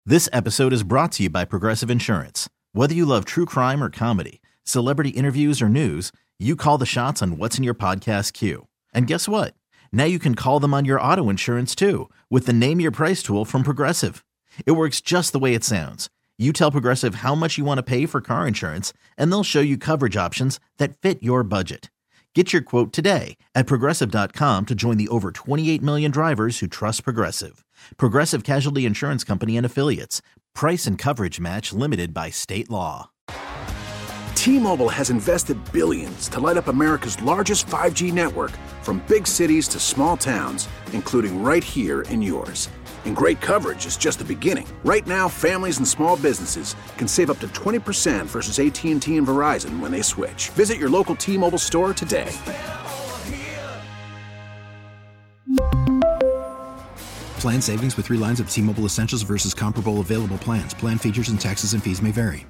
This episode is brought to you by Progressive Insurance. Whether you love true crime or comedy, celebrity interviews or news, you call the shots on what's in your podcast queue. And guess what? Now you can call them on your auto insurance too with the Name Your Price tool from Progressive. It works just the way it sounds. You tell Progressive how much you want to pay for car insurance, and they'll show you coverage options that fit your budget. Get your quote today at Progressive.com to join the over 28 million drivers who trust Progressive. Progressive Casualty Insurance Company and Affiliates. Price and coverage match limited by state law. T-Mobile has invested billions to light up America's largest 5G network, from big cities to small towns, including right here in yours. And great coverage is just the beginning. Right now, families and small businesses can save up to 20% versus AT&T and Verizon when they switch. Visit your local T-Mobile store today. Plan savings with 3 lines of T-Mobile Essentials versus comparable available plans. Plan features and taxes and fees may vary.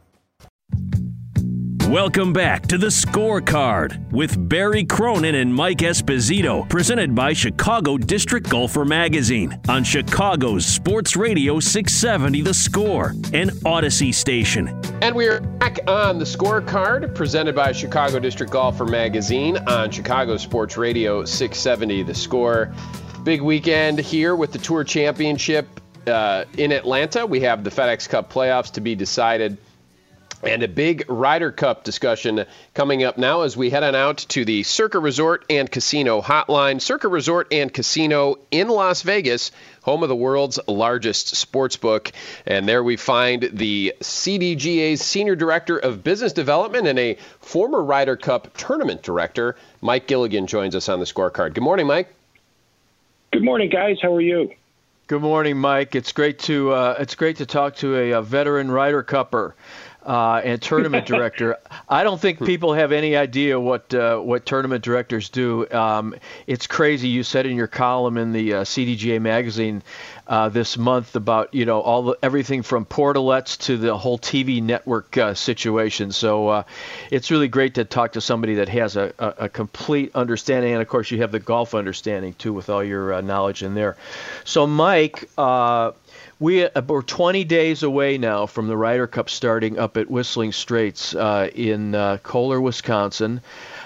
Welcome back to The Scorecard with Barry Cronin and Mike Esposito, presented by Chicago District Golfer Magazine on Chicago's Sports Radio 670 The Score and Odyssey Station. And we are back on The Scorecard, presented by Chicago District Golfer Magazine on Chicago Sports Radio 670 The Score. Big weekend here with the Tour Championship in Atlanta. We have the FedEx Cup playoffs to be decided, and a big Ryder Cup discussion coming up now as we head on out to the Circa Resort and Casino Hotline. Circa Resort and Casino in Las Vegas, home of the world's largest sports book. And there we find the CDGA's Senior Director of Business Development and a former Ryder Cup tournament director. Mike Gilligan joins us on The Scorecard. Good morning, Mike. Good morning, guys. How are you? Good morning, Mike. It's great to talk to a veteran Ryder Cupper and tournament director. I don't think people have any idea what tournament directors do. It's crazy. You said in your column in the CDGA magazine this month about everything from portalets to the whole TV network situation. So it's really great to talk to somebody that has a complete understanding, and of course you have the golf understanding too with all your knowledge in there. So Mike, we're 20 days away now from the Ryder Cup starting up at Whistling Straits in Kohler, Wisconsin.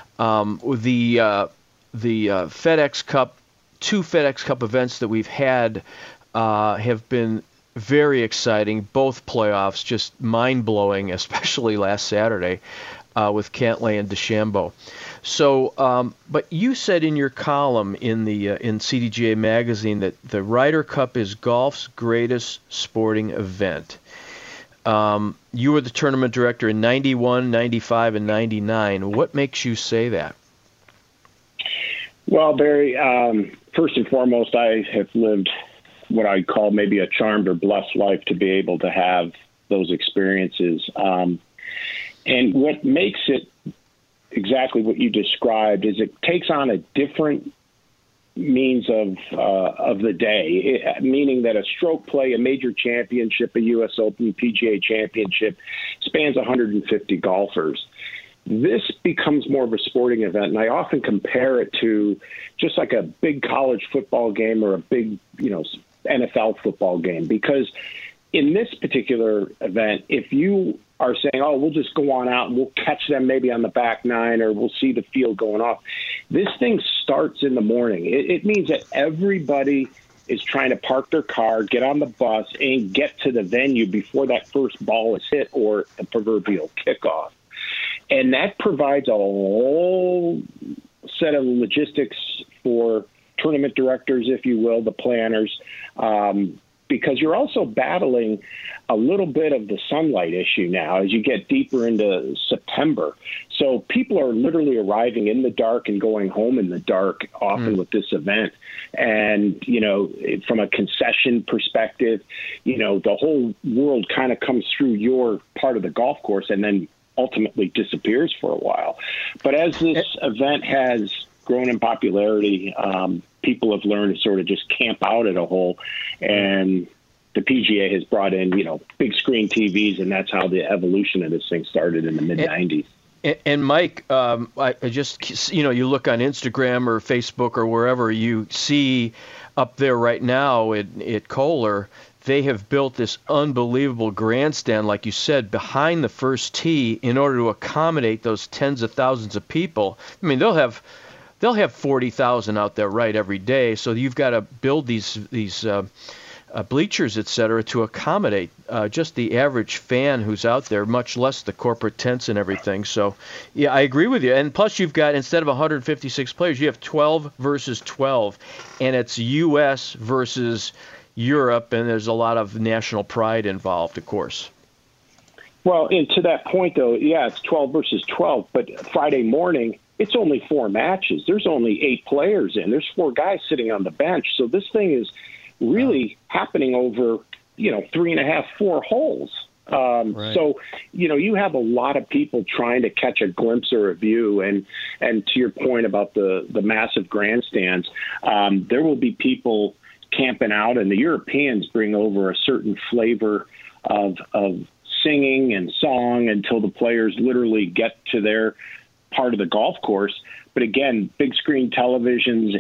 The FedEx Cup, 2 FedEx Cup events that we've had have been very exciting. Both playoffs just mind-blowing, especially last Saturday with Cantlay and DeChambeau. So, but you said in your column in CDGA magazine that the Ryder Cup is golf's greatest sporting event. You were the tournament director in 91, 95, and 99. What makes you say that? Well, Barry, first and foremost, I have lived what I'd call maybe a charmed or blessed life to be able to have those experiences. And what makes it exactly what you described is it takes on a different means of the day, meaning that a stroke play, a major championship, a U.S. Open, PGA championship spans 150 golfers. This becomes more of a sporting event, and I often compare it to just like a big college football game or a big, NFL football game, because in this particular event, if you are saying, oh, we'll just go on out and we'll catch them maybe on the back nine or we'll see the field going off, this thing starts in the morning. It means that everybody is trying to park their car, get on the bus, and get to the venue before that first ball is hit or the proverbial kickoff. And that provides a whole set of logistics for tournament directors, if you will, the planners, because you're also battling a little bit of the sunlight issue now as you get deeper into September. So people are literally arriving in the dark and going home in the dark often with this event. And, from a concession perspective, the whole world kind of comes through your part of the golf course and then ultimately disappears for a while. But as this event has grown in popularity, people have learned to sort of just camp out at a hole, and the PGA has brought in, big screen TVs, and that's how the evolution of this thing started in the mid-90s. And Mike, I just, you look on Instagram or Facebook or wherever, you see up there right now at Kohler they have built this unbelievable grandstand, like you said, behind the first tee in order to accommodate those tens of thousands of people. I mean, they'll have 40,000 out there right every day, so you've got to build these bleachers, et cetera, to accommodate just the average fan who's out there, much less the corporate tents and everything. So, yeah, I agree with you. And plus, you've got, instead of 156 players, you have 12 versus 12, and it's U.S. versus Europe, and there's a lot of national pride involved, of course. Well, and to that point, though, yeah, it's 12 versus 12, but Friday morning, it's only 4 matches. There's only 8 players in. There's 4 guys sitting on the bench. So this thing is really happening over, 3.5, 4 holes. Right. So, you have a lot of people trying to catch a glimpse or a view. And to your point about the massive grandstands, there will be people camping out, and the Europeans bring over a certain flavor of singing and song until the players literally get to their part of the golf course. But again, big screen televisions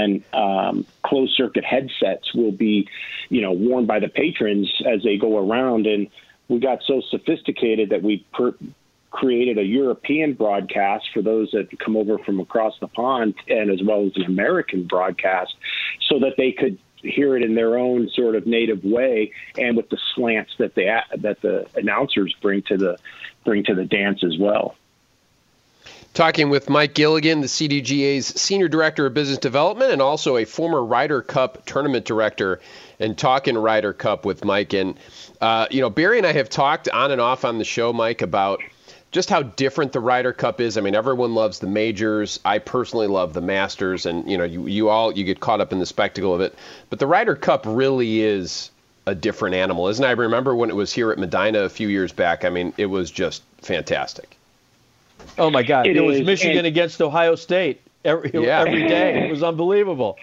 and closed circuit headsets will be, worn by the patrons as they go around. And we got so sophisticated that we created a European broadcast for those that come over from across the pond, and as well as an American broadcast, so that they could hear it in their own sort of native way, and with the slants that the announcers bring to the dance as well. Talking with Mike Gilligan, the CDGA's Senior Director of Business Development and also a former Ryder Cup Tournament Director, and talking Ryder Cup with Mike. And, Barry and I have talked on and off on the show, Mike, about just how different the Ryder Cup is. I mean, everyone loves the majors. I personally love the Masters, and, you get caught up in the spectacle of it. But the Ryder Cup really is a different animal, isn't it? I remember when it was here at Medina a few years back. I mean, it was just fantastic. Oh, my God. It was Michigan against Ohio State every day. It was unbelievable.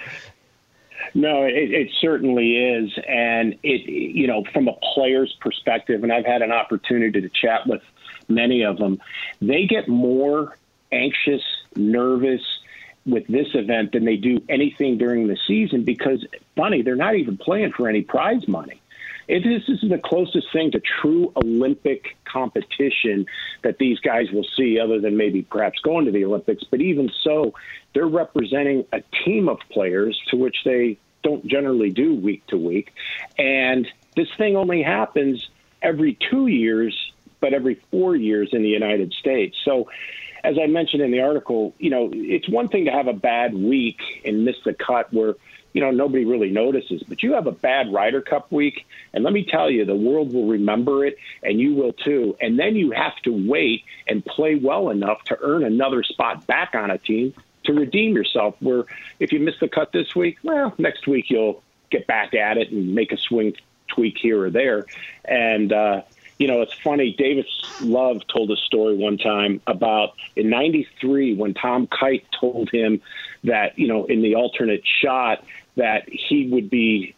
No, it certainly is. And from a player's perspective, and I've had an opportunity to chat with many of them, they get more anxious, nervous with this event than they do anything during the season because, funny, they're not even playing for any prize money. This is the closest thing to true Olympic competition that these guys will see, other than maybe perhaps going to the Olympics. But even so, they're representing a team of players, to which they don't generally do week to week. And this thing only happens every 2 years, but every 4 years in the United States. So, as I mentioned in the article, it's one thing to have a bad week and miss the cut where nobody really notices. But you have a bad Ryder Cup week, and let me tell you, the world will remember it, and you will too. And then you have to wait and play well enough to earn another spot back on a team to redeem yourself, where if you miss the cut this week, well, next week you'll get back at it and make a swing tweak here or there. And, it's funny, Davis Love told a story one time about in 93 when Tom Kite told him that, in the alternate shot that he would be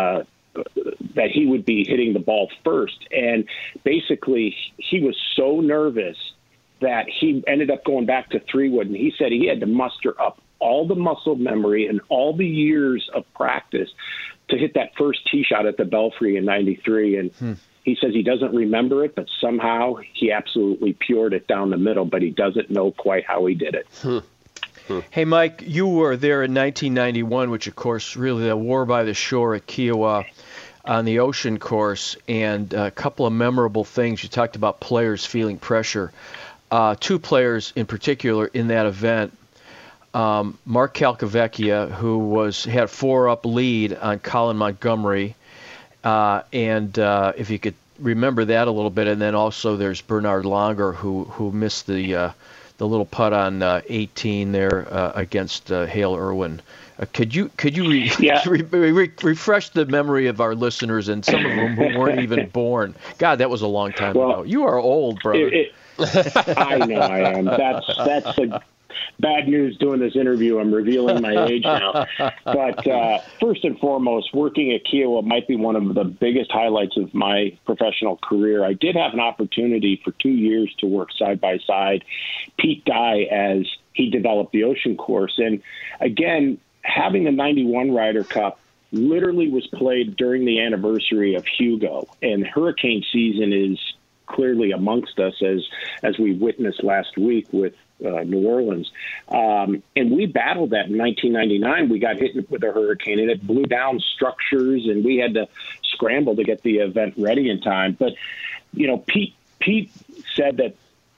hitting the ball first. And basically he was so nervous that he ended up going back to 3-wood. And he said he had to muster up all the muscle memory and all the years of practice to hit that first tee shot at the Belfry in 93. And he says he doesn't remember it, but somehow he absolutely pured it down the middle, but he doesn't know quite how he did it. Hey, Mike, you were there in 1991, which, of course, really the war by the shore at Kiowa on the ocean course, and a couple of memorable things. You talked about players feeling pressure. 2 players in particular in that event, Mark Calcavecchia, who had a 4-up lead on Colin Montgomery, and if you could remember that a little bit, and then also there's Bernard Langer, who missed the little putt on 18 there against Hale Irwin. Could you refresh the memory of our listeners, and some of them who weren't even born? God, that was a long time ago. You are old, brother. I know I am. That's the bad news doing this interview. I'm revealing my age now. But first and foremost, working at Kiowa might be one of the biggest highlights of my professional career. I did have an opportunity for 2 years to work side by side Pete Dye as he developed the ocean course. And again, having the 91 Ryder Cup literally was played during the anniversary of Hugo, and hurricane season is clearly amongst us, as we witnessed last week with New Orleans. And we battled that in 1999. We got hit with a hurricane, and it blew down structures, and we had to scramble to get the event ready in time. But, Pete said that,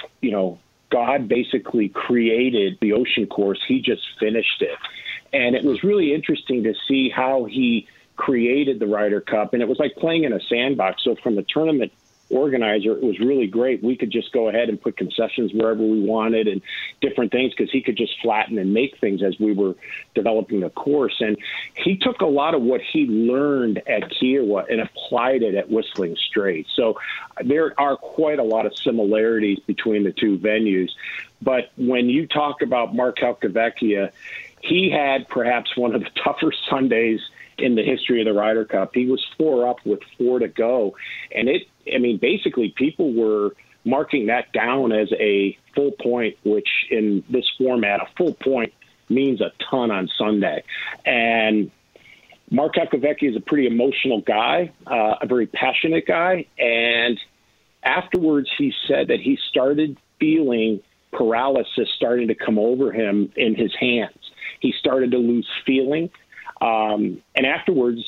God basically created the ocean course. He just finished it. And it was really interesting to see how he created the Ryder Cup. And it was like playing in a sandbox. So from the tournament organizer, it was really great. We could just go ahead and put concessions wherever we wanted and different things, because he could just flatten and make things as we were developing the course. And he took a lot of what he learned at Kiowa and applied it at Whistling Straits. So there are quite a lot of similarities between the two venues. But when you talk about Mark Calcavecchia, he had perhaps one of the tougher Sundays in the history of the Ryder Cup. He was 4 up with 4 to go. And basically people were marking that down as a full point, which in this format, a full point means a ton on Sunday. And Mark Calcavecchia is a pretty emotional guy, a very passionate guy. And afterwards, he said that he started feeling paralysis starting to come over him in his hands. He started to lose feeling. And afterwards,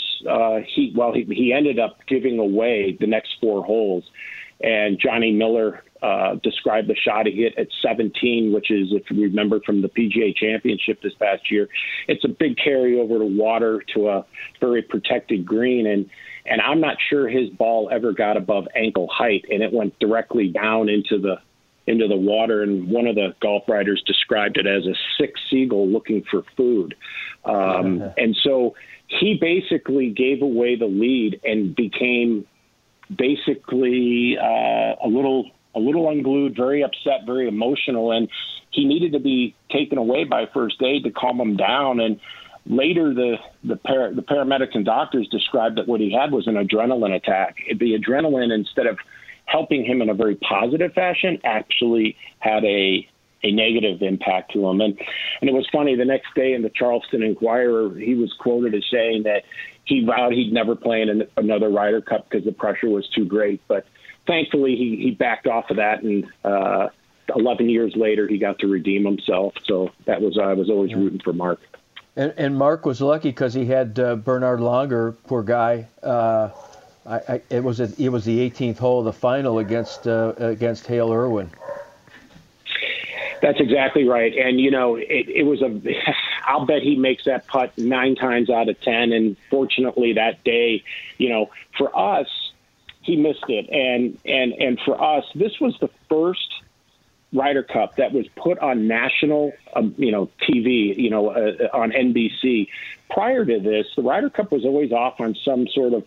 he ended up giving away the next 4 holes. And Johnny Miller described the shot he hit at 17, which is, if you remember from the PGA Championship this past year, it's a big carry over to water to a very protected green. And I'm not sure his ball ever got above ankle height, and it went directly down into the water. And one of the golf writers described it as a sick seagull looking for food. And so he basically gave away the lead and became basically a little unglued, very upset, very emotional. And he needed to be taken away by first aid to calm him down. And later, the paramedics and doctors described that what he had was an adrenaline attack. The adrenaline, instead of helping him in a very positive fashion, actually had a negative impact to him. And it was funny, the next day in the Charleston Inquirer, he was quoted as saying that he vowed he'd never play in another Ryder Cup because the pressure was too great. But thankfully, he backed off of that, and 11 years later, he got to redeem himself. So I was always rooting for Mark. And Mark was lucky because he had Bernard Langer, poor guy. It was the 18th hole of the final against Hale Irwin. That's exactly right. And, it was I'll bet he makes that putt 9 times out of 10. And fortunately that day, for us, he missed it. And for us, this was the first Ryder Cup that was put on national, TV, on NBC. Prior to this, the Ryder Cup was always off on some sort of,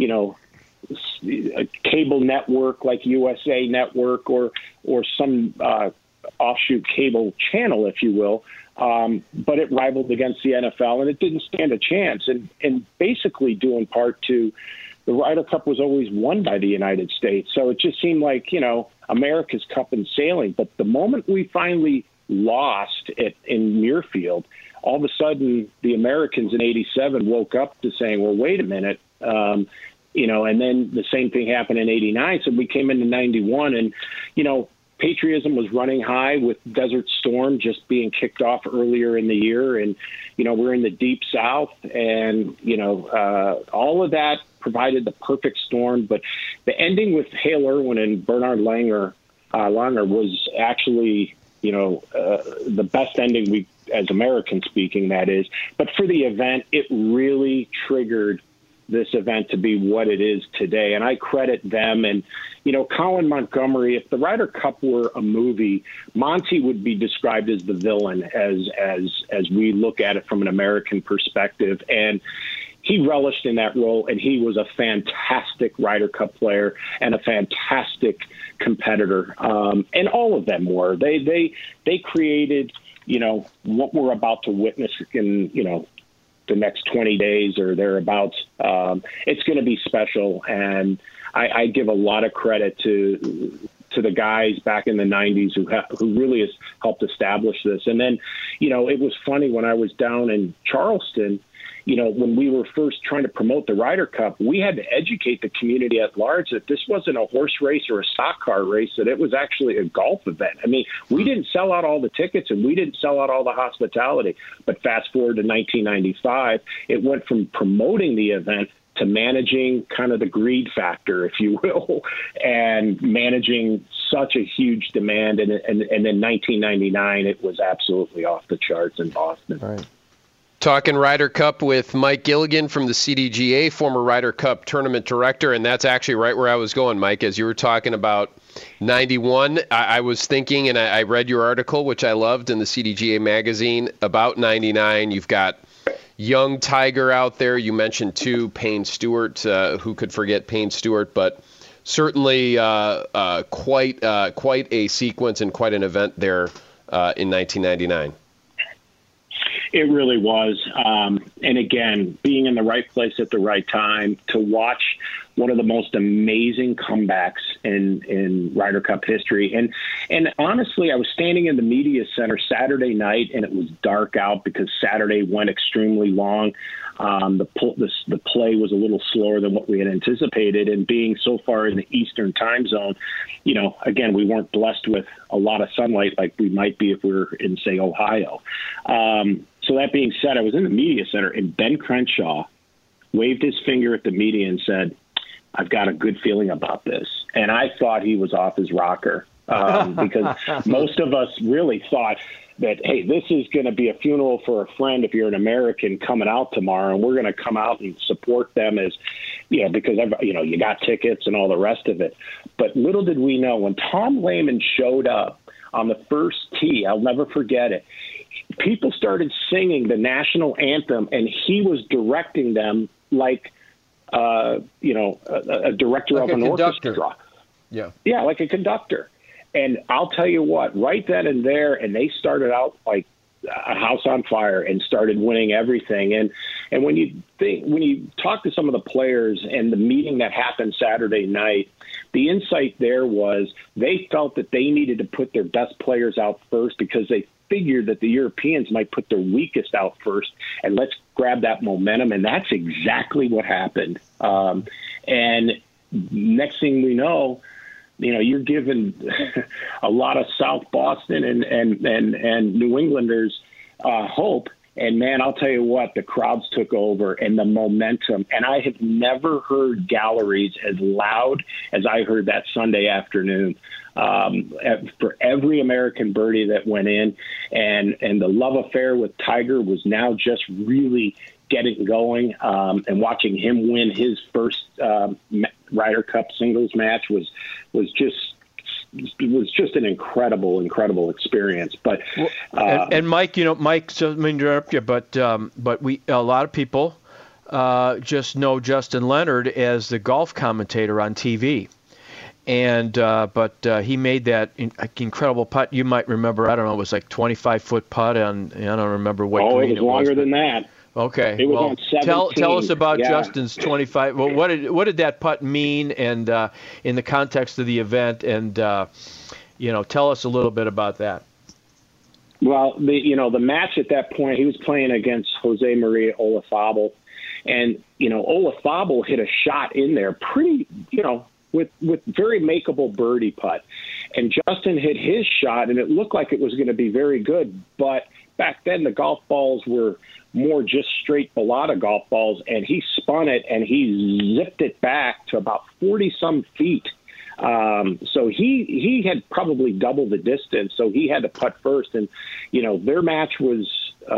a cable network like USA Network or some offshoot cable channel, if you will. But it rivaled against the NFL, and it didn't stand a chance. And basically due in part to the Ryder Cup was always won by the United States. So it just seemed like, America's Cup in sailing. But the moment we finally lost it in Muirfield, all of a sudden the Americans in '87 woke up to saying, well, wait a minute, and then the same thing happened in '89. So we came into '91 and, patriotism was running high with Desert Storm just being kicked off earlier in the year. And, we're in the Deep South and, all of that provided the perfect storm. But the ending with Hale Irwin and Bernard Langer was actually, the best ending we, as Americans speaking, that is. But for the event, it really triggered this event to be what it is today. And I credit them. And, Colin Montgomery, if the Ryder Cup were a movie, Monty would be described as the villain as we look at it from an American perspective. And he relished in that role, and he was a fantastic Ryder Cup player and a fantastic competitor. And all of them were. They created, what we're about to witness in, the next 20 days or thereabouts. It's going to be special. And I give a lot of credit to the guys back in the 90s who really has helped establish this. And then, it was funny when I was down in Charleston, when we were first trying to promote the Ryder Cup, we had to educate the community at large that this wasn't a horse race or a stock car race, that it was actually a golf event. I mean, we didn't sell out all the tickets and we didn't sell out all the hospitality. But fast forward to 1995, it went from promoting the event to managing kind of the greed factor, if you will, and managing such a huge demand. And in 1999, it was absolutely off the charts in Boston. All right. Talking Ryder Cup with Mike Gilligan from the CDGA, former Ryder Cup tournament director, and that's actually right where I was going, Mike, as you were talking about 91. I was thinking, and I read your article, which I loved in the CDGA magazine, about 99. You've got young Tiger out there. You mentioned, too, Payne Stewart. Who could forget Payne Stewart? But certainly quite a sequence and quite an event there in 1999. It really was. And again, being in the right place at the right time to watch one of the most amazing comebacks in Ryder Cup history. And honestly, I was standing in the media center Saturday night, and it was dark out because Saturday went extremely long. The play was a little slower than what we had anticipated, and being so far in the Eastern time zone, again, we weren't blessed with a lot of sunlight like we might be if we were in, say, Ohio. So that being said, I was in the media center, and Ben Crenshaw waved his finger at the media and said, "I've got a good feeling about this." And I thought he was off his rocker because most of us really thought that, hey, this is going to be a funeral for a friend if you're an American coming out tomorrow, and we're going to come out and support them as, because, you got tickets and all the rest of it. But little did we know, when Tom Lehman showed up on the first tee, I'll never forget it, people started singing the national anthem, and he was directing them like, a director like of an conductor. orchestra. Yeah, like a conductor. And I'll tell you what, right then and there, and they started out like a house on fire and started winning everything. And when you talk to some of the players and the meeting that happened Saturday night, the insight there was they felt that they needed to put their best players out first because they figured that the Europeans might put their weakest out first, and let's grab that momentum. And that's exactly what happened. And next thing we know, you're given a lot of South Boston and New Englanders hope. And, man, I'll tell you what, the crowds took over and the momentum. And I have never heard galleries as loud as I heard that Sunday afternoon for every American birdie that went in. And the love affair with Tiger was now just really getting going. And watching him win his first Ryder Cup singles match was just an incredible experience. But and Mike, Mike, so let me interrupt you, but a lot of people just know Justin Leonard as the golf commentator on TV, and but he made that incredible putt. You might remember, I don't know, it was like 25-foot putt on, I don't remember what green it was. Longer than that. Okay. It was on 17. Tell us about Justin's 25. Well, what did that putt mean, and in the context of the event, and tell us a little bit about that. Well, the match at that point, he was playing against Jose Maria Olazabal, and Olazabal hit a shot in there, pretty, with very makeable birdie putt, and Justin hit his shot, and it looked like it was going to be very good, but back then the golf balls were more just straight Balata golf balls, and he spun it and he zipped it back to about 40-some feet. So he had probably double the distance, so he had to putt first. And their match was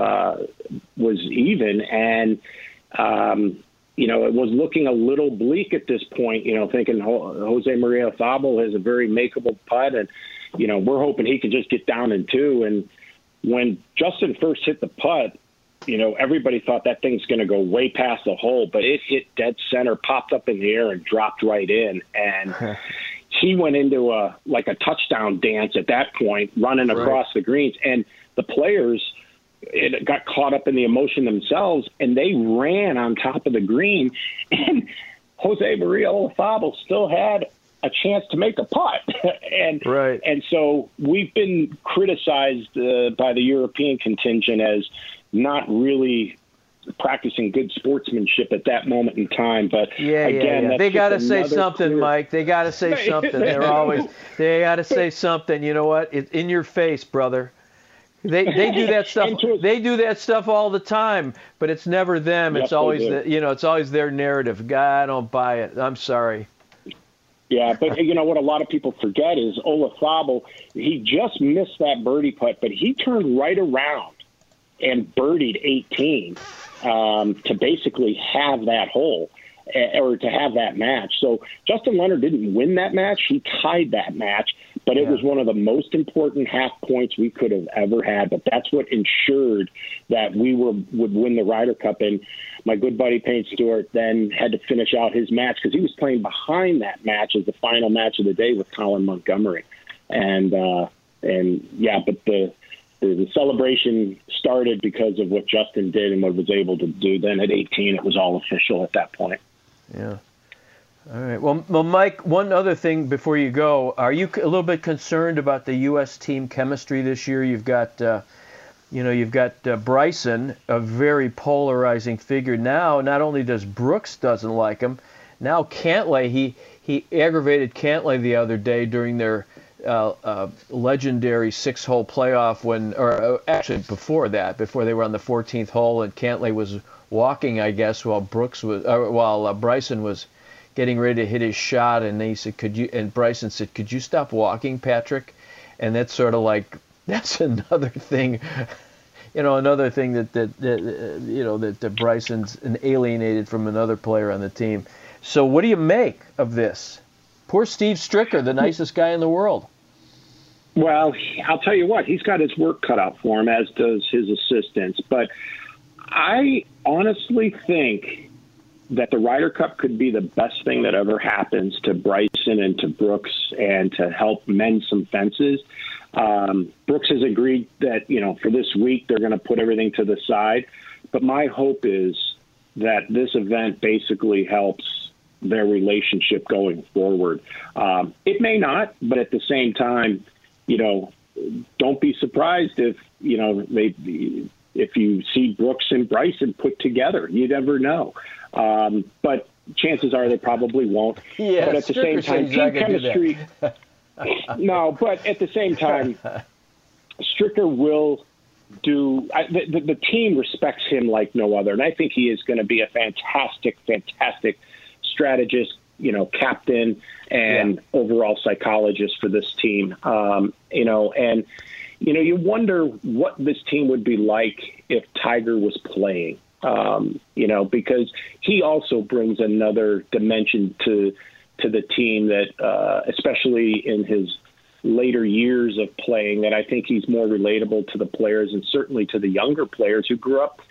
even, and it was looking a little bleak at this point. Thinking Jose Maria Olazabal has a very makeable putt, and we're hoping he can just get down in two. And when Justin first hit the putt, everybody thought that thing's going to go way past the hole, but it hit dead center, popped up in the air, and dropped right in. And he went into a touchdown dance at that point, running across the greens. And the players got caught up in the emotion themselves, and they ran on top of the green. And Jose Maria Olazabal still had a chance to make a putt. And so we've been criticized by the European contingent as not really practicing good sportsmanship at that moment in time. But yeah. They got to say something, Mike. They got to say something. They got to say something. You know what? It's in your face, brother. They do that stuff. They do that stuff all the time, but it's never them. It's always it's always their narrative. God, I don't buy it. I'm sorry. Yeah, but what a lot of people forget is Olazabal, he just missed that birdie putt, but he turned right around and birdied 18 to basically have that hole or to have that match. So Justin Leonard didn't win that match. He tied that match, but it was one of the most important half points we could have ever had. But that's what ensured that we would win the Ryder Cup. And my good buddy Payne Stewart then had to finish out his match because he was playing behind that match as the final match of the day with Colin Montgomery. But the celebration started because of what Justin did and what he was able to do. Then at 18, it was all official at that point. Yeah. All right. Well, Mike, one other thing before you go. Are you a little bit concerned about the U.S. team chemistry this year? You've got, Bryson, a very polarizing figure. Now, not only does Brooks doesn't like him, now Cantlay, he aggravated Cantlay the other day during their legendary 6-hole playoff before they were on the 14th hole and Cantlay was walking, I guess, while Bryson was getting ready to hit his shot, and he said, Bryson said, "Could you stop walking, Patrick?" And that's sort of like, that's another thing, that Bryson's alienated from another player on the team. So what do you make of this? Poor Steve Stricker, the nicest guy in the world. Well, I'll tell you what, he's got his work cut out for him, as does his assistants. But I honestly think that the Ryder Cup could be the best thing that ever happens to Bryson and to Brooks and to help mend some fences. Brooks has agreed that, for this week, they're going to put everything to the side. But my hope is that this event basically helps their relationship going forward. It may not, but at the same time, don't be surprised if you see Brooks and Bryson put together. You never know. But chances are they probably won't. Yeah, but at the same time, team chemistry. No, but at the same time, Stricker will do. The team respects him like no other, and I think he is going to be a fantastic strategist, captain and overall psychologist for this team. You wonder what this team would be like if Tiger was playing, because he also brings another dimension to the team that, especially in his later years of playing, that I think he's more relatable to the players and certainly to the younger players who grew up,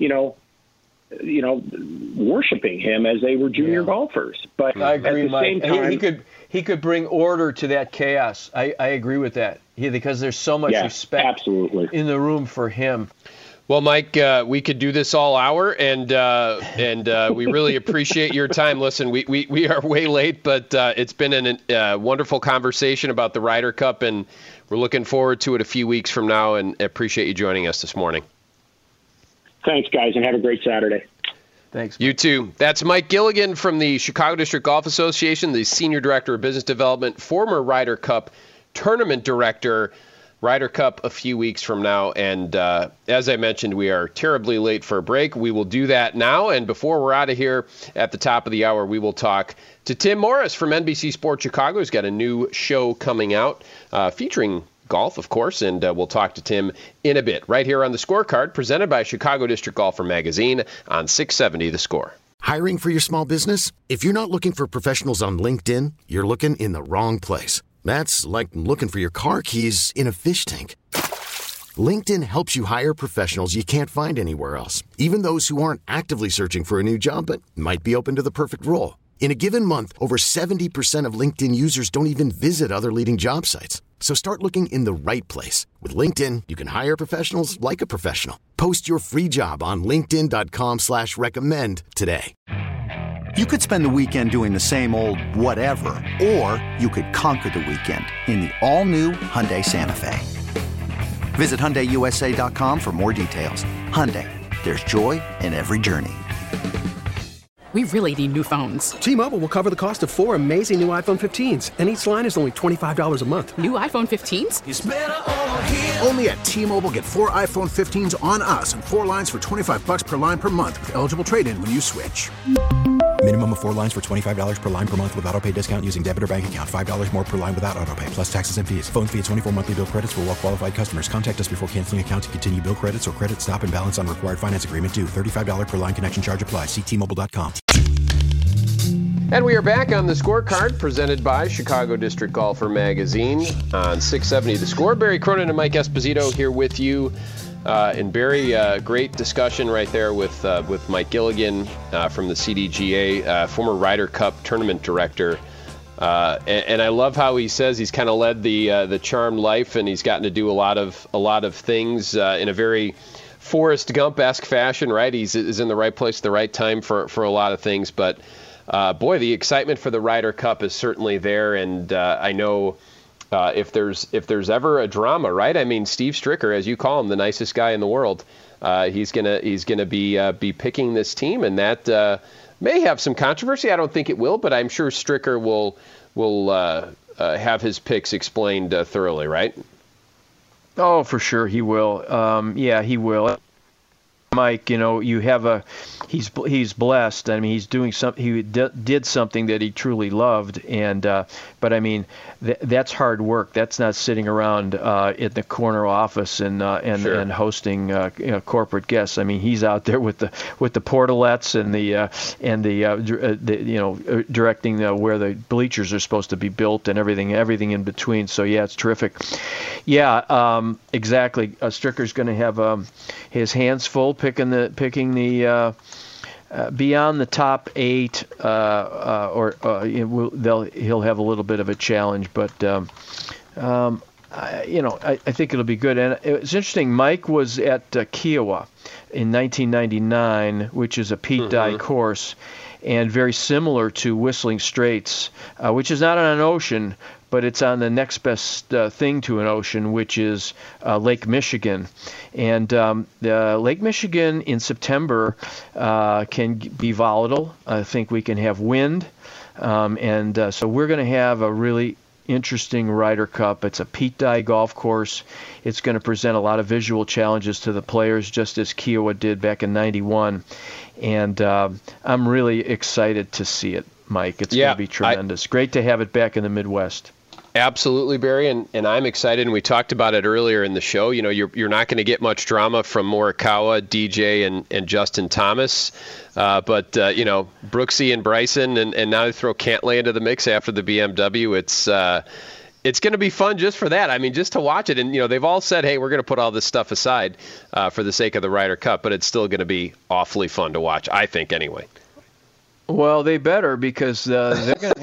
worshiping him as they were junior golfers. But I agree, at the same time, he could bring order to that chaos. I agree with that. Because there's so much respect in the room for him. Well, Mike, we could do this all hour, and we really appreciate your time. Listen, we are way late, but it's been a wonderful conversation about the Ryder Cup, and we're looking forward to it a few weeks from now, and appreciate you joining us this morning. Thanks, guys, and have a great Saturday. Thanks. You too. That's Mike Gilligan from the Chicago District Golf Association, the Senior Director of Business Development, former Ryder Cup Tournament Director. Ryder Cup a few weeks from now, and as I mentioned, we are terribly late for a break. We will do that now, and before we're out of here at the top of the hour, we will talk to Tim Morris from NBC Sports Chicago. He's got a new show coming out featuring golf, of course, and we'll talk to Tim in a bit right here on The Scorecard, presented by Chicago District Golfer Magazine on 670 The Score. Hiring for your small business? If you're not looking for professionals on LinkedIn, you're looking in the wrong place. That's like looking for your car keys in a fish tank. LinkedIn helps you hire professionals you can't find anywhere else, even those who aren't actively searching for a new job but might be open to the perfect role. In a given month, over 70% of LinkedIn users don't even visit other leading job sites. So start looking in the right place. With LinkedIn, you can hire professionals like a professional. Post your free job on linkedin.com/recommend today. You could spend the weekend doing the same old whatever, or you could conquer the weekend in the all-new Hyundai Santa Fe. Visit HyundaiUSA.com for more details. Hyundai, there's joy in every journey. We really need new phones. T-Mobile will cover the cost of 4 amazing new iPhone 15s, and each line is only $25 a month. New iPhone 15s? It's better over here. Only at T-Mobile, get 4 iPhone 15s on us and 4 lines for $25 per line per month with eligible trade-in when you switch. Minimum of 4 lines for $25 per line per month with autopay discount using debit or bank account. $5 more per line without autopay, plus taxes and fees. Phone fee at 24 monthly bill credits for well-qualified customers. Contact us before canceling account to continue bill credits or credit stop and balance on required finance agreement due. $35 per line connection charge applies. See T-Mobile.com. And we are back on the Scorecard, presented by Chicago District Golfer Magazine on 670 The Score. Barry Cronin and Mike Esposito here with you. And Barry, great discussion right there with Mike Gilligan from the CDGA, former Ryder Cup tournament director. And I love how he says he's kind of led the charmed life, and he's gotten to do a lot of things in a very Forrest Gump-esque fashion, right? He's in the right place at the right time for a lot of things, but boy, the excitement for the Ryder Cup is certainly there, and I know if there's ever a drama, right? I mean, Steve Stricker, as you call him, the nicest guy in the world, he's gonna be picking this team, and that may have some controversy. I don't think it will, but I'm sure Stricker will have his picks explained thoroughly, right? Oh, for sure he will. Yeah, he will. Mike, you have he's blessed. I mean, he's doing something. He did something that he truly loved, and but I mean, that's hard work. That's not sitting around in the corner office and Sure. and hosting corporate guests. I mean, he's out there with the portalettes and the directing where the bleachers are supposed to be built and everything in between. So yeah, it's terrific. Yeah, exactly. Stricker's going to have his hands full picking the beyond the top 8, he'll have a little bit of a challenge, but I think it'll be good. And it's interesting. Mike was at Kiowa in 1999, which is a Pete Dye course, and very similar to Whistling Straits, which is not on an ocean, but it's on the next best thing to an ocean, which is Lake Michigan. And Lake Michigan in September can be volatile. I think we can have wind. So we're going to have a really interesting Ryder Cup. It's a Pete Dye golf course. It's going to present a lot of visual challenges to the players, just as Kiowa did back in '91. And I'm really excited to see it, Mike. It's going to be tremendous. Great to have it back in the Midwest. Absolutely, Barry, and I'm excited, and we talked about it earlier in the show. You're not going to get much drama from Morikawa, DJ, and Justin Thomas, but Brooksy and Bryson, and now they throw Cantlay into the mix after the BMW. It's going to be fun just for that. I mean, just to watch it, and they've all said, hey, we're going to put all this stuff aside for the sake of the Ryder Cup, but it's still going to be awfully fun to watch, I think, anyway. Well, they better, because they're going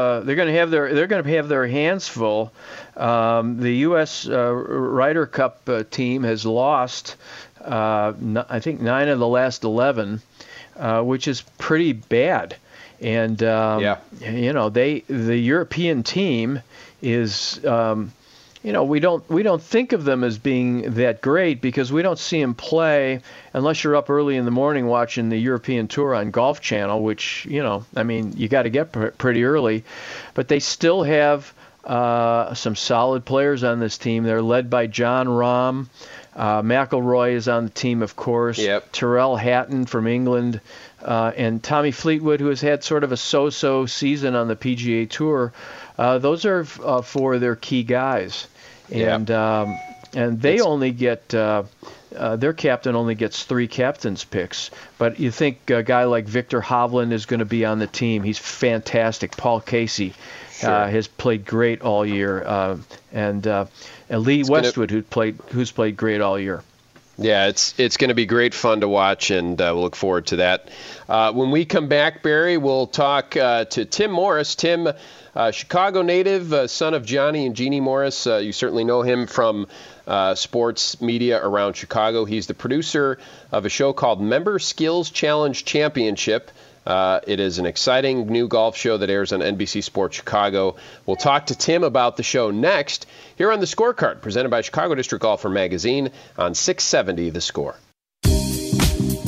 to have their hands full. The U.S. Ryder Cup team has lost, I think, 9 of the last 11, which is pretty bad. And the European team is. We don't think of them as being that great because we don't see them play unless you're up early in the morning watching the European Tour on Golf Channel, which, you got to get pretty early. But they still have some solid players on this team. They're led by Jon Rahm. McIlroy is on the team, of course. Yep. Tyrrell Hatton from England. And Tommy Fleetwood, who has had sort of a so-so season on the PGA Tour. Those are four of their key guys. And they only get their captain only gets 3 captain's picks. But you think a guy like Victor Hovland is going to be on the team. He's fantastic. Paul Casey has played great all year. And Lee Westwood, who's played great all year. Yeah, it's going to be great fun to watch, and we'll look forward to that. When we come back, Barry, we'll talk to Tim Morris. Tim, Chicago native, son of Johnny and Jeannie Morris. You certainly know him from sports media around Chicago. He's the producer of a show called Member Skills Challenge Championship. It is an exciting new golf show that airs on NBC Sports Chicago. We'll talk to Tim about the show next here on The Scorecard, presented by Chicago District Golfer Magazine on 670 The Score.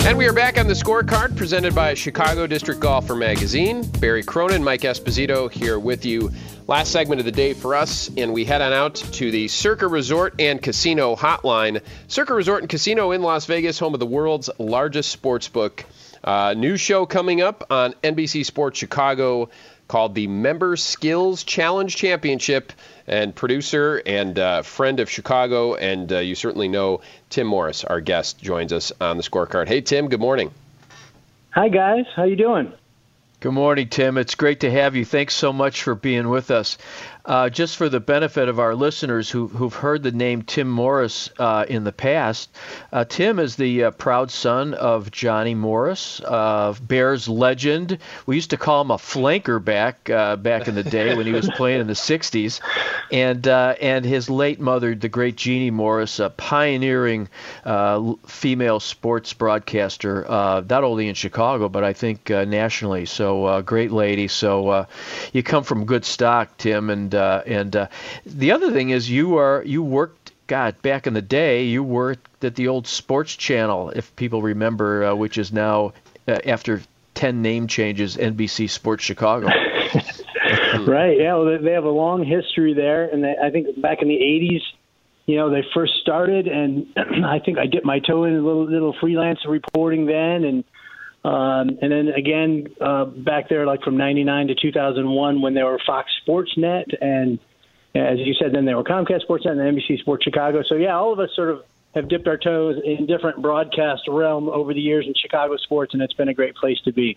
And we are back on the scorecard presented by Chicago District Golfer Magazine. Barry Cronin, Mike Esposito here with you. Last segment of the day for us, and we head on out to the Circa Resort and Casino Hotline. Circa Resort and Casino in Las Vegas, home of the world's largest sports book. New show coming up on NBC Sports Chicago called the Member Skills Challenge Championship. And producer and friend of Chicago, and you certainly know Tim Morris, our guest, joins us on the scorecard. Hey, Tim, good morning. Hi, guys. How you doing? Good morning, Tim. It's great to have you. Thanks so much for being with us. Just for the benefit of our listeners who've heard the name Tim Morris in the past, Tim is the proud son of Johnny Morris, Bears legend. We used to call him a flanker back in the day when he was playing in the 60s. And his late mother, the great Jeannie Morris, a pioneering female sports broadcaster, not only in Chicago, but I think nationally. So great lady. So you come from good stock, Tim. And the other thing is you worked, back in the day, you worked at the old Sports Channel, if people remember, which is now, after 10 name changes, NBC Sports Chicago. Right, yeah, well, they have a long history there, and I think back in the 80s, they first started, and I think I dipped my toe in a little freelance reporting then, and then again back there, like from 99 to 2001, when they were Fox Sports Net, and as you said, then they were Comcast Sports Net and NBC Sports Chicago. So yeah, all of us sort of have dipped our toes in different broadcast realm over the years in Chicago sports, and it's been a great place to be.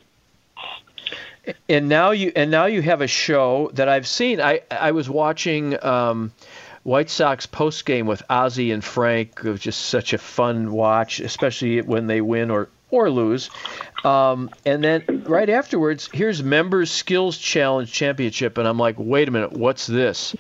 And now you have a show that I've seen. I was watching White Sox postgame with Ozzie and Frank. It was just such a fun watch, especially when they win or lose. And then right afterwards, here's Members Skills Challenge Championship, and I'm like, wait a minute, what's this?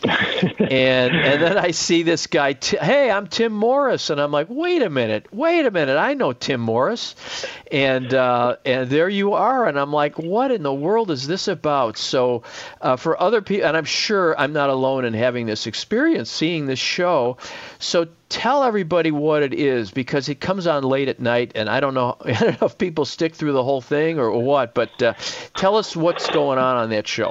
and then I see this guy, hey, I'm Tim Morris, and I'm like, wait a minute, I know Tim Morris, and there you are, and I'm like, what in the world is this about? So for other people, and I'm sure I'm not alone in having this experience, seeing this show, so tell everybody what it is, because it comes on late at night, and I don't know if people stick through the whole thing or what, but tell us what's going on that show.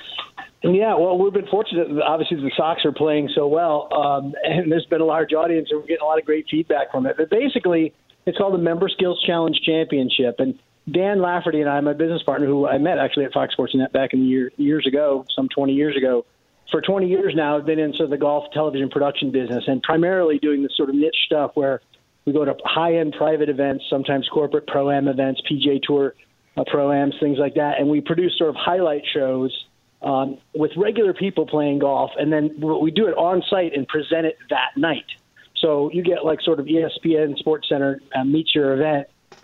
Yeah, well, we've been fortunate. Obviously, the Sox are playing so well, and there's been a large audience, and we're getting a lot of great feedback from it. But basically, it's called the Member Skills Challenge Championship, and Dan Lafferty and I, my business partner, who I met actually at Fox Sports Net back in years ago, some 20 years ago, for 20 years now, I've been in sort of the golf television production business, and primarily doing this sort of niche stuff where we go to high-end private events, sometimes corporate Pro-Am events, PGA Tour Pro-Ams, things like that, and we produce sort of highlight shows with regular people playing golf, and then we do it on site and present it that night. So you get like sort of ESPN Sports Center meets your event,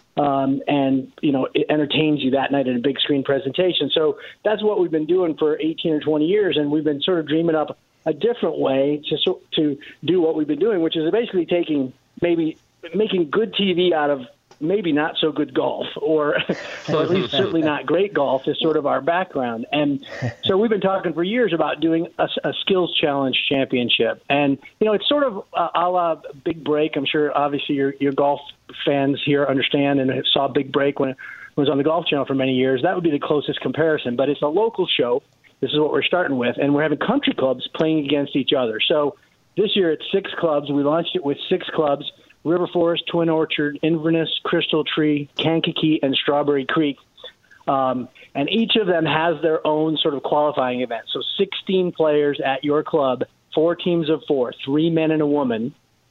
and it entertains you that night in a big screen presentation. So that's what we've been doing for 18 or 20 years, and we've been sort of dreaming up a different way to do what we've been doing, which is basically making good TV out of maybe not so good golf, or at least certainly not great golf is sort of our background. And so we've been talking for years about doing a skills challenge championship. And, it's sort of a la Big Break. I'm sure obviously your golf fans here understand and saw Big Break when it was on the Golf Channel for many years. That would be the closest comparison, but it's a local show. This is what we're starting with. And we're having country clubs playing against each other. So this year it's 6 clubs. We launched it with 6 clubs: River Forest, Twin Orchard, Inverness, Crystal Tree, Kankakee, and Strawberry Creek. And each of them has their own sort of qualifying event. So 16 players at your club, 4 teams of 4, 3 men and a woman,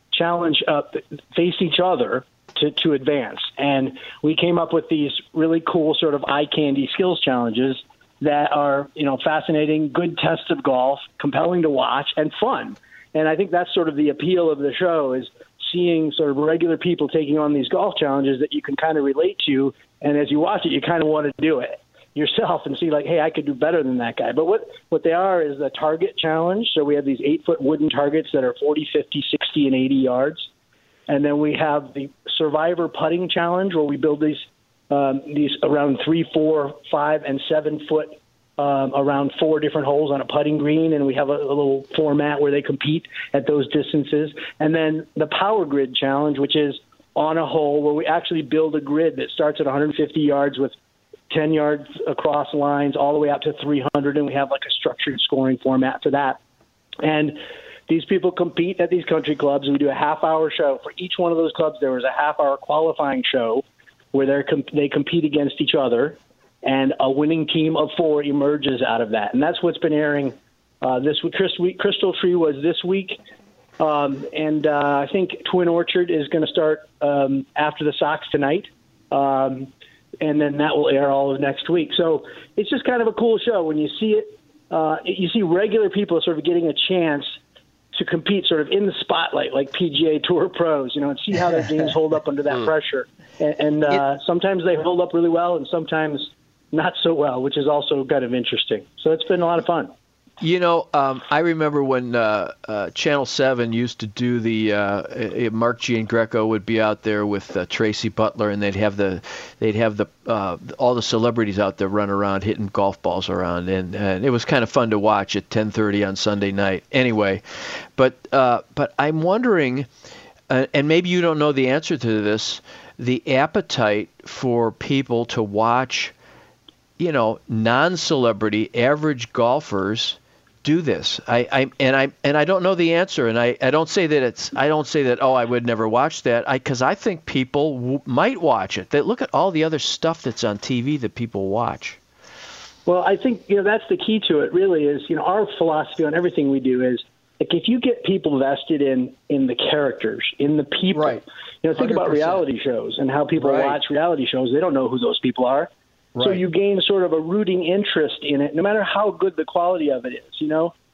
face each other to advance. And we came up with these really cool sort of eye candy skills challenges that are, fascinating, good tests of golf, compelling to watch, and fun. And I think that's sort of the appeal of the show, is seeing sort of regular people taking on these golf challenges that you can kind of relate to. And as you watch it, you kind of want to do it yourself and see like, hey, I could do better than that guy. But what they are is a target challenge. So we have these 8-foot wooden targets that are 40, 50, 60, and 80 yards. And then we have the Survivor Putting Challenge, where we build these around 3, 4, 5, and 7 foot around 4 different holes on a putting green, and we have a little format where they compete at those distances. And then the Power Grid Challenge, which is on a hole where we actually build a grid that starts at 150 yards with 10 yards across lines all the way up to 300, and we have like a structured scoring format for that. And these people compete at these country clubs. We do a half-hour show. For each one of those clubs, there was a half-hour qualifying show where they compete against each other, and a winning team of 4 emerges out of that. And that's what's been airing this week. Crystal Tree was this week, and I think Twin Orchard is going to start after the Sox tonight. And then that will air all of next week. So it's just kind of a cool show when you see it. You see regular people sort of getting a chance to compete sort of in the spotlight, like PGA Tour pros, and see how their games hold up under that pressure. And sometimes they hold up really well, and sometimes not so well, which is also kind of interesting. So it's been a lot of fun. I remember when Channel 7 used to do the Mark Giangreco would be out there with Tracy Butler, and they'd have all the celebrities out there run around hitting golf balls around, and it was kind of fun to watch at 10:30 on Sunday night. Anyway, but I'm wondering, and maybe you don't know the answer to this, the appetite for people to watch, non-celebrity average golfers do this. I don't know the answer, and I don't say that I would never watch that, because I think people might watch it. They look at all the other stuff that's on TV that people watch. Well, I think that's the key to it. Really, is our philosophy on everything we do is like if you get people vested in the characters, in the people. Right. Think 100%. about reality shows and how people watch reality shows. They don't know who those people are. Right. So you gain sort of a rooting interest in it, no matter how good the quality of it is,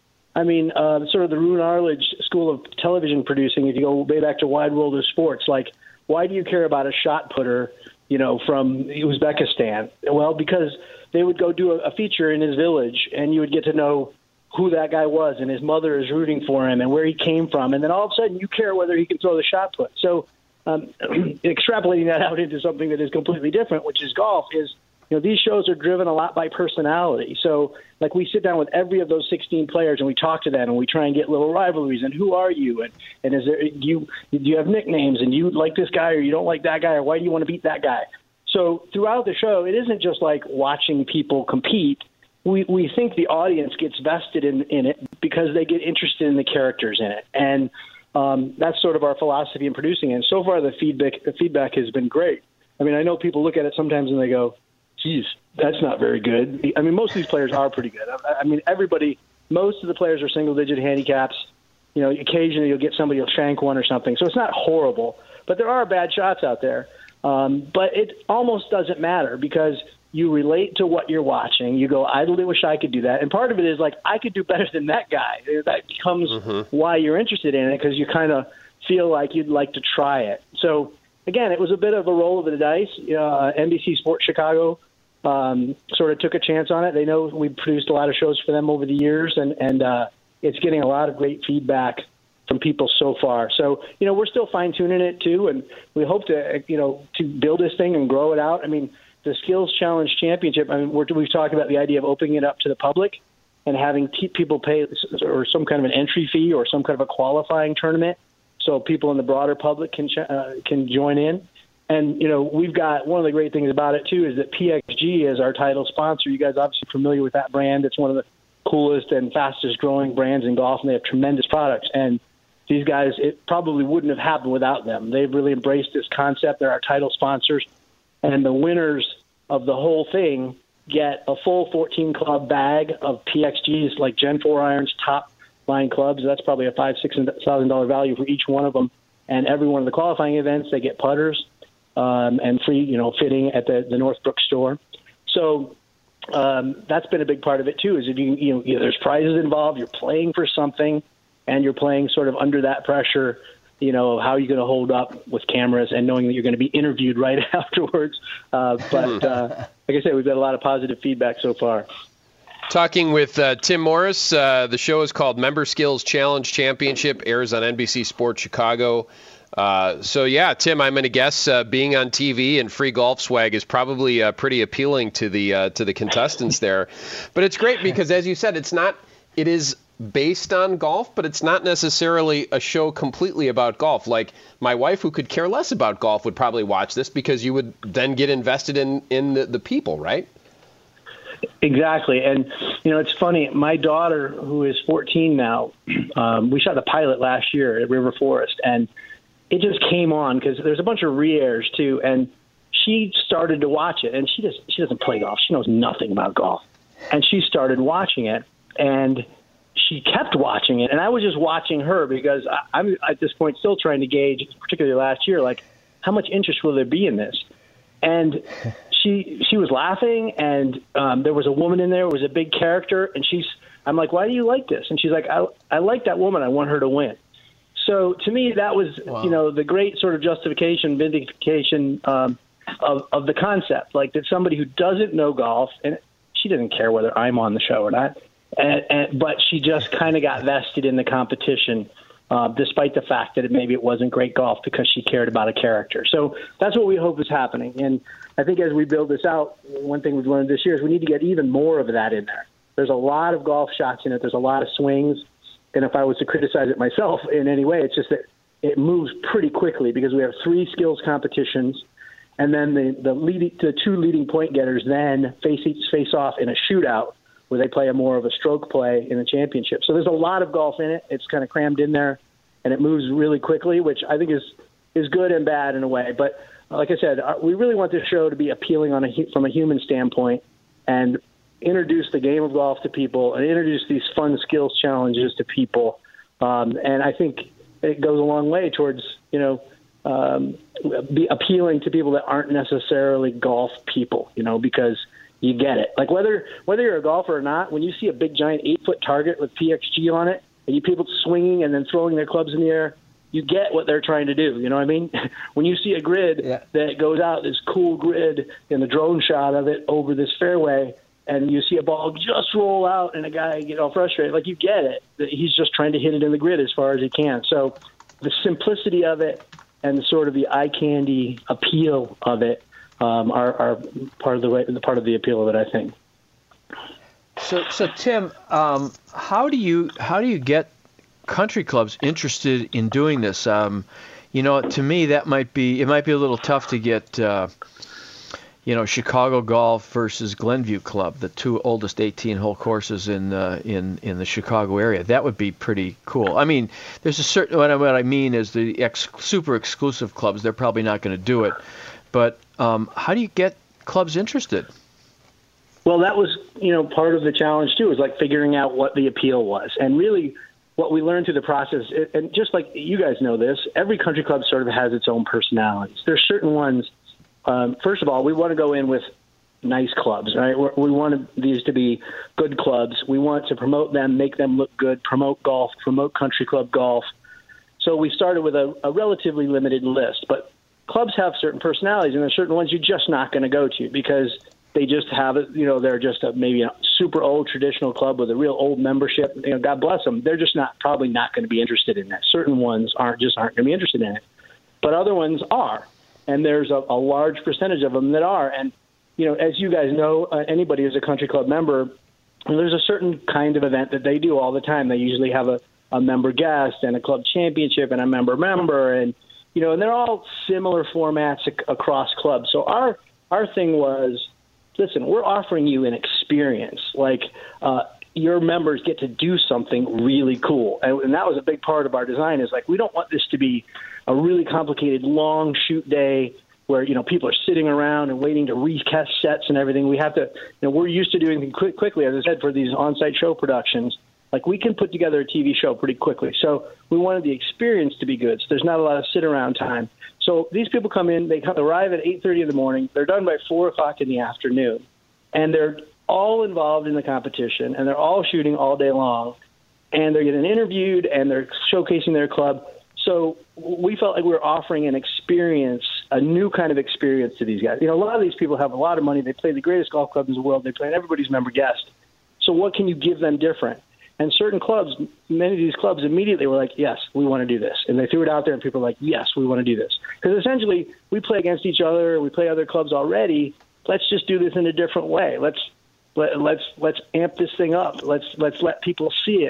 I mean, sort of the Roone Arledge School of Television Producing, if you go way back to Wide World of Sports, like, why do you care about a shot putter, from Uzbekistan? Well, because they would go do a feature in his village, and you would get to know who that guy was, and his mother is rooting for him, and where he came from, and then all of a sudden you care whether he can throw the shot put. So extrapolating that out into something that is completely different, which is golf, is these shows are driven a lot by personality. So, like, we sit down with every of those 16 players and we talk to them and we try and get little rivalries and who are you and is there do you have nicknames and you like this guy or you don't like that guy or why do you want to beat that guy? So throughout the show, it isn't just like watching people compete. We think the audience gets vested in it because they get interested in the characters in it, and that's sort of our philosophy in producing it. And so far, the feedback has been great. I mean, I know people look at it sometimes and they go, geez, that's not very good. I mean, most of these players are pretty good. I mean, most of the players are single-digit handicaps. Occasionally you'll get somebody who'll shank one or something. So it's not horrible, but there are bad shots out there. But it almost doesn't matter because you relate to what you're watching. You go, I really wish I could do that. And part of it is like, I could do better than that guy. That becomes why you're interested in it, because you kind of feel like you'd like to try it. So, again, it was a bit of a roll of the dice. NBC Sports Chicago sort of took a chance on it. They know we produced a lot of shows for them over the years, and it's getting a lot of great feedback from people so far. So, we're still fine-tuning it, too, and we hope to build this thing and grow it out. I mean, the Skills Challenge Championship, we've talked about the idea of opening it up to the public and having people pay or some kind of an entry fee or some kind of a qualifying tournament so people in the broader public can join in. And, we've got one of the great things about it, too, is that PXG is our title sponsor. You guys are obviously familiar with that brand. It's one of the coolest and fastest growing brands in golf, and they have tremendous products. And these guys, it probably wouldn't have happened without them. They've really embraced this concept. They're our title sponsors. And the winners of the whole thing get a full 14-club bag of PXG's, like Gen 4 irons, top line clubs. That's probably a $5,000-$6,000 value for each one of them. And every one of the qualifying events, they get putters and free, fitting at the Northbrook store. So that's been a big part of it too. Is if you there's prizes involved, you're playing for something, and you're playing sort of under that pressure. How are you going to hold up with cameras and knowing that you're going to be interviewed right afterwards? But like I said, we've got a lot of positive feedback so far. Talking with Tim Morris. The show is called Member Skills Challenge Championship, airs on NBC Sports Chicago. So, yeah, Tim, I'm going to guess being on TV and free golf swag is probably pretty appealing to the contestants there. But it's great because, as you said, it is based on golf, but it's not necessarily a show completely about golf. Like my wife, who could care less about golf, would probably watch this because you would then get invested in the people, right? Exactly. And, it's funny. My daughter, who is 14 now, we shot the pilot last year at River Forest, and it just came on because there's a bunch of re-airs, too, and she started to watch it. And she doesn't play golf. She knows nothing about golf. And she started watching it, and she kept watching it. And I was just watching her because I'm at this point still trying to gauge, particularly last year, like how much interest will there be in this? And she was laughing, and there was a woman in there who was a big character, and I'm like, why do you like this? And she's like, I like that woman. I want her to win. So to me, that was, the great sort of justification, vindication of the concept, like that somebody who doesn't know golf, and she doesn't care whether I'm on the show or not, but she just kind of got vested in the competition, despite the fact that maybe it wasn't great golf because she cared about a character. So that's what we hope is happening. And I think as we build this out, one thing we've learned this year is we need to get even more of that in there. There's a lot of golf shots in it. There's a lot of swings. And if I was to criticize it myself in any way, it's just that it moves pretty quickly because we have 3 skills competitions. And then the 2 leading point getters then face off in a shootout where they play more of a stroke play in the championship. So there's a lot of golf in it. It's kind of crammed in there, and it moves really quickly, which I think is good and bad in a way. But like I said, we really want this show to be appealing from a human standpoint and introduce the game of golf to people and introduce these fun skills challenges to people. And I think it goes a long way towards, be appealing to people that aren't necessarily golf people, because you get it. Like whether you're a golfer or not, when you see a big giant 8-foot target with PXG on it, and you people swinging and then throwing their clubs in the air, you get what they're trying to do. You know what I mean? When you see a grid that goes out, this cool grid, and the drone shot of it over this fairway, and you see a ball just roll out and a guy get all frustrated, like you get it. He's just trying to hit it in the grid as far as he can. So the simplicity of it and the sort of the eye candy appeal of it are part of the appeal of it, I think. So Tim, how do you get country clubs interested in doing this? To me it might be a little tough to get Chicago Golf versus Glenview Club, the 2 oldest 18-hole courses in the Chicago area. That would be pretty cool. I mean, there's a certain what I mean is the super exclusive clubs. They're probably not going to do it, but how do you get clubs interested? Well, that was part of the challenge too. Is like figuring out what the appeal was, and really what we learned through the process. And just like you guys know this, every country club sort of has its own personalities. There's certain ones. First of all, we want to go in with nice clubs, right? We want these to be good clubs. We want to promote them, make them look good, promote golf, promote country club golf. So we started with a relatively limited list, but clubs have certain personalities, and there's certain ones you're just not going to go to because they just have it. They're just maybe a super old traditional club with a real old membership. God bless them. They're just probably not going to be interested in that. Certain ones aren't going to be interested in it, but other ones are. And there's a large percentage of them that are. And, as you guys know, anybody who's a country club member, there's a certain kind of event that they do all the time. They usually have a member guest and a club championship and a member, and, and they're all similar formats across clubs. So our thing was, listen, we're offering you an experience. Like your members get to do something really cool. And that was a big part of our design is like, we don't want this to be a really complicated long shoot day where, people are sitting around and waiting to recast sets and everything. We have to, we're used to doing things quickly, as I said, for these on-site show productions. Like we can put together a TV show pretty quickly. So we wanted the experience to be good. So there's not a lot of sit around time. So these people come in, they arrive at 8:30 in the morning. They're done by 4 o'clock in the afternoon, and they're all involved in the competition, and they're all shooting all day long, and they're getting interviewed, and they're showcasing their club. So we felt like we were offering an experience, a new kind of experience to these guys. A lot of these people have a lot of money. They play the greatest golf clubs in the world. They play everybody's member guest. So what can you give them different? And certain clubs, many of these clubs immediately were like, yes, we want to do this. And they threw it out there, and people were like, yes, we want to do this. Because essentially, we play against each other. We play other clubs already. Let's just do this in a different way. Let's amp this thing up. Let's let people see it.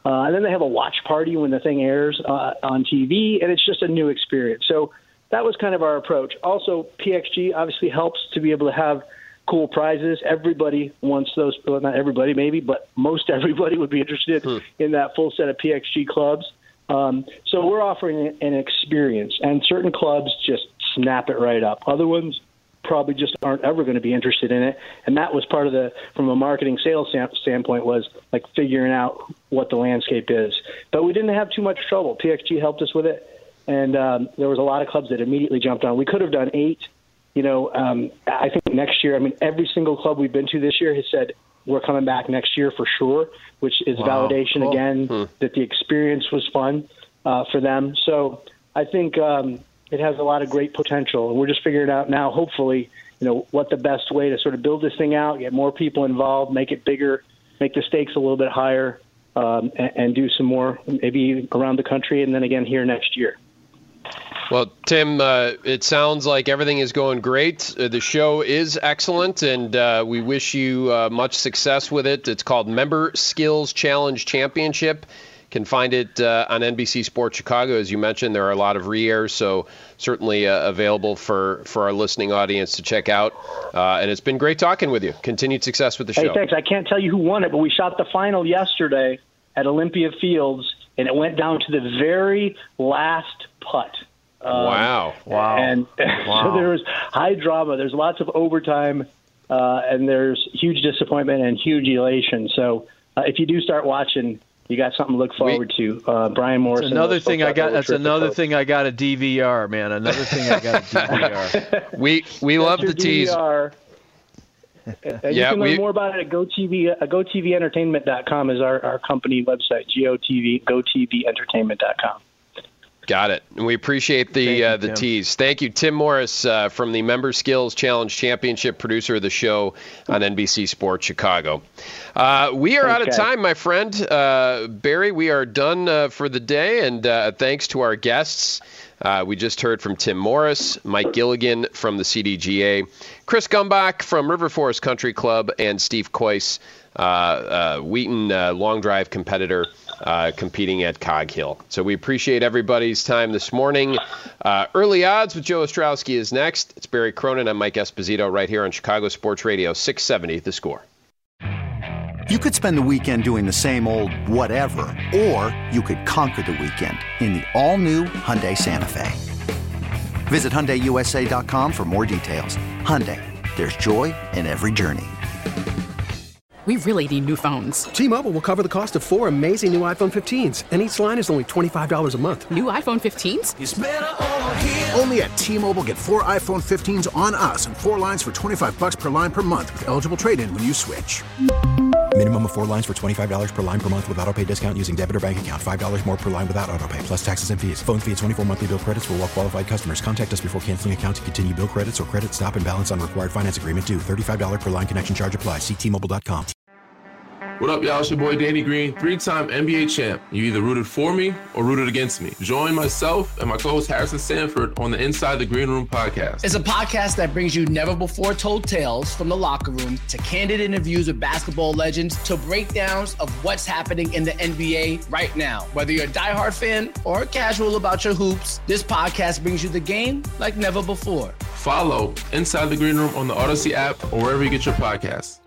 And then they have a watch party when the thing airs on TV, and it's just a new experience. So that was kind of our approach. Also, PXG obviously helps to be able to have cool prizes. Everybody wants those. Well, not everybody, maybe, but most everybody would be interested in that full set of PXG clubs. So we're offering an experience, and certain clubs just snap it right up. Other ones probably just aren't ever going to be interested in it. And that was part of from a marketing sales standpoint, was like figuring out what the landscape is. But we didn't have too much trouble. PXG helped us with it. And there was a lot of clubs that immediately jumped on. We could have done 8. I think next year, every single club we've been to this year has said we're coming back next year for sure, which is validation again that the experience was fun for them. So I think it has a lot of great potential, and we're just figuring out now, hopefully, what the best way to sort of build this thing out, get more people involved, make it bigger, make the stakes a little bit higher, and do some more maybe around the country and then again here next year. Well, Tim, it sounds like everything is going great. The show is excellent, and we wish you much success with it. It's called Member Skills Challenge Championship. You can find it on NBC Sports Chicago. As you mentioned, there are a lot of re-airs, so certainly available for our listening audience to check out. And it's been great talking with you. Continued success with the show. Hey, thanks. I can't tell you who won it, but we shot the final yesterday at Olympia Fields, and it went down to the very last putt. Wow. And so there was high drama. There's lots of overtime, and there's huge disappointment and huge elation. So if you do start watching, you got something to look forward to. Brian Morrison. That's another thing I got a DVR, man. Another thing I got a DVR. we love the tease. DVR. You can learn more about it at GoTV. GoTVEntertainment.com is our company website. GoTVEntertainment.com. Got it. And we appreciate the tease. Thank you, Tim Morris from the Member Skills Challenge Championship, producer of the show on NBC Sports Chicago. We are out of time, my friend. Barry, we are done for the day, and thanks to our guests. We just heard from Tim Morris, Mike Gilligan from the CDGA, Chris Gumbach from River Forest Country Club, and Steve Kois, Wheaton long drive competitor, competing at Cog Hill. So we appreciate everybody's time this morning. Early Odds with Joe Ostrowski is next. It's Barry Cronin. I'm Mike Esposito right here on Chicago Sports Radio 670 The Score. You could spend the weekend doing the same old whatever, or you could conquer the weekend in the all-new Hyundai Santa Fe. Visit HyundaiUSA.com for more details. Hyundai, there's joy in every journey. We really need new phones. T-Mobile will cover the cost of 4 amazing new iPhone 15s, and each line is only $25 a month. New iPhone 15s? It's better over here. Only at T-Mobile, get 4 iPhone 15s on us and 4 lines for $25 per line per month with eligible trade-in when you switch. Minimum of 4 lines for $25 per line per month with autopay discount using debit or bank account. $5 more per line without autopay, plus taxes and fees. Phone fee at 24 monthly bill credits for well-qualified customers. Contact us before canceling account to continue bill credits or credit stop and balance on required finance agreement due. $35 per line connection charge applies. See T-Mobile.com. What up, y'all? It's your boy Danny Green, 3-time NBA champ. You either rooted for me or rooted against me. Join myself and my co-host Harrison Sanford on the Inside the Green Room podcast. It's a podcast that brings you never-before-told tales from the locker room to candid interviews with basketball legends to breakdowns of what's happening in the NBA right now. Whether you're a diehard fan or casual about your hoops, this podcast brings you the game like never before. Follow Inside the Green Room on the Odyssey app or wherever you get your podcasts.